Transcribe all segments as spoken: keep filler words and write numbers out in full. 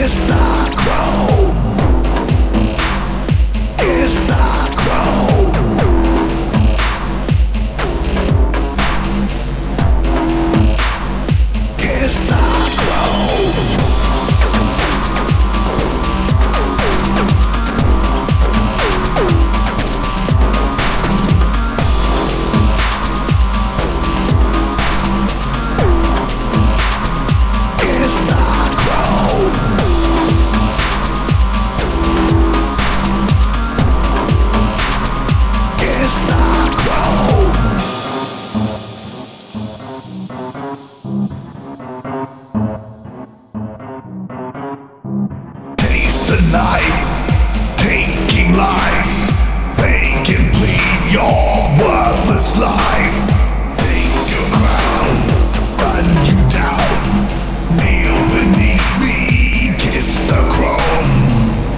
It's the crow. It's the crow. It's the crow. The night, taking lives. They can bleed your worthless life. Take your crown, run you down. Kneel beneath me, kiss the chrome.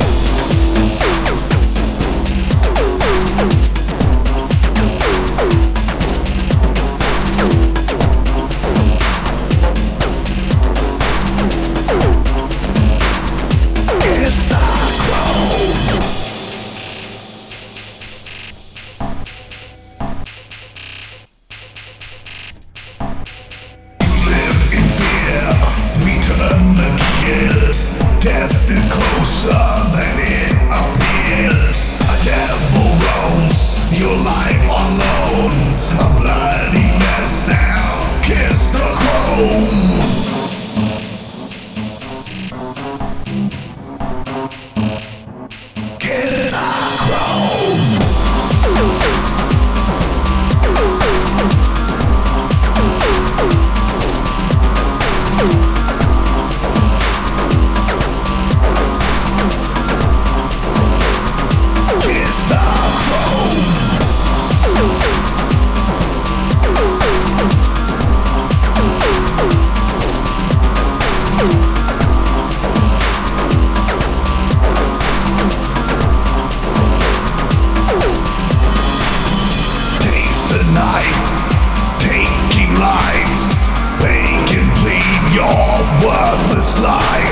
It's the crow. You live in fear, we turn the gears. Death is closer than it appears. A devil roams your life alone. A bloody mess sound, kiss the chrome. Kiss the crow. Kiss the crow. Taste the night, taking lives. They can bleed your worthless life.